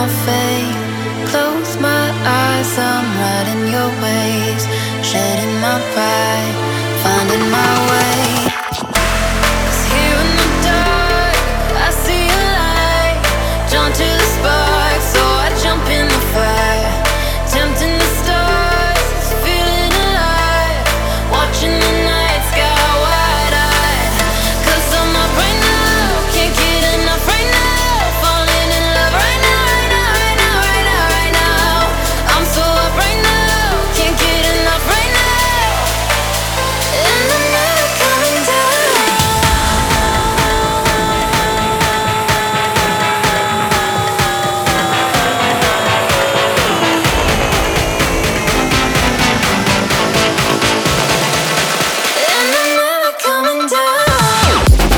my fate. Close my eyes, I'm riding your waves, shedding my pride, finding my way. 'Cause here in the dark, I see a light, drawn to the spark, so I jump in the fire, tempting the stars, feeling alive, watching the night sky wide-eyed. 'Cause I'm up right now, can't get enough right now, falling in love right now, right now, right now, right now, right now. I'm so up right now, can't get enough right now, and I'm never coming down. And I'm never coming down.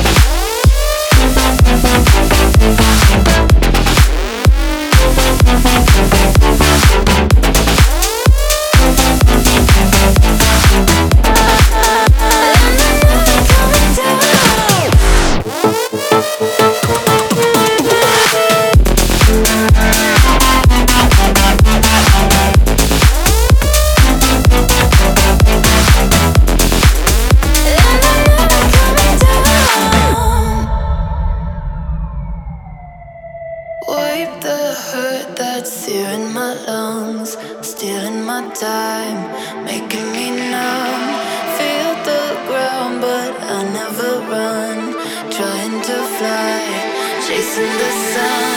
Wipe the hurt that's here in my lungs, stealing my time, making me numb. Feel the ground, but I never run. Trying to fly, chasing the sun.